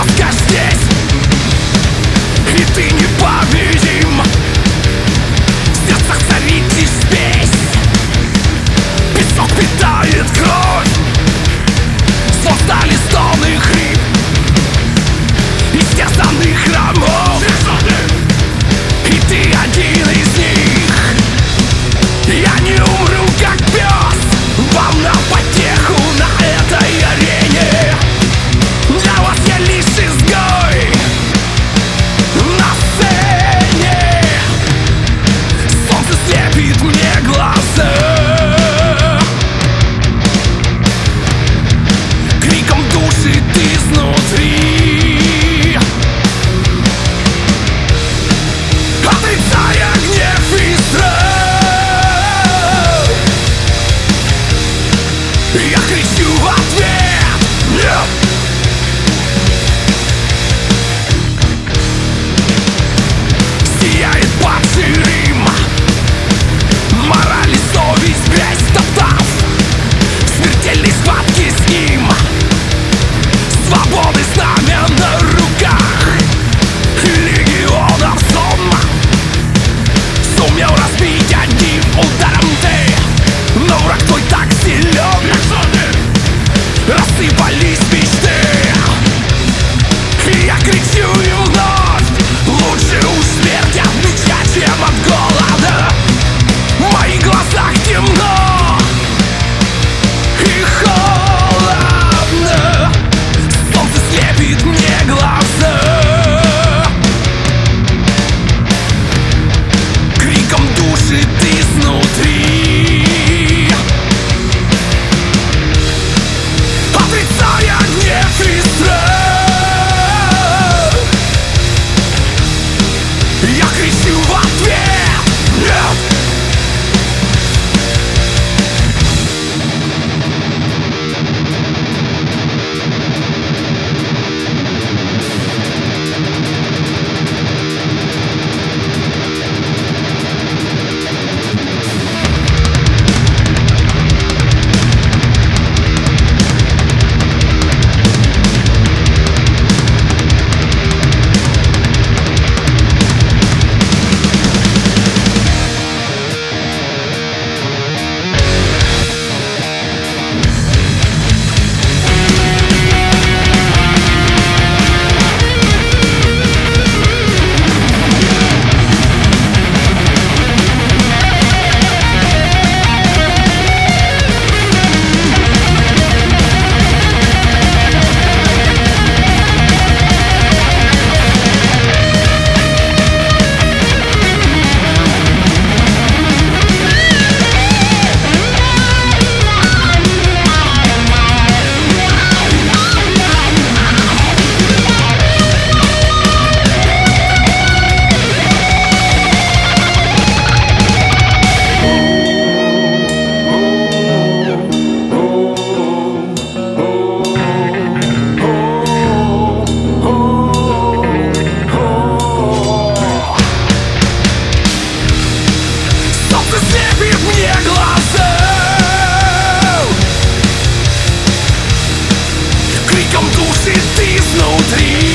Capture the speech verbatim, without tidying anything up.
Сказка здесь, и ты непобедим. В сердцах царит лишь спесь, песок питает кровь, создали стоны хрип истерзанных храмов. И ты один из них. Я не умру, как пес, вам на потеху на этой арене. Для вас я лишь изгой на сцене. Солнце слепит мне глаза, криком душит изнутри, отрицая гнев и страх. Я кричу в ответ: нет! Сияет падший Рим, мораль и совесть грязь топтав, в смертельной схватке с ним, свободы знамя на руках легионов сон. Сумел разбить одним ударом ты, но враг твой так силен, рассыпались мечты. И я кричу им вновь: лучше уж смерть от меча, чем от голода. В моих глазах темно и холодно, солнце слепит мне глаза, криком душит изнутри, отрицая гнев и страх. Я кричу в ответ: нет! Слепит мне глаза, криком душит изнутри,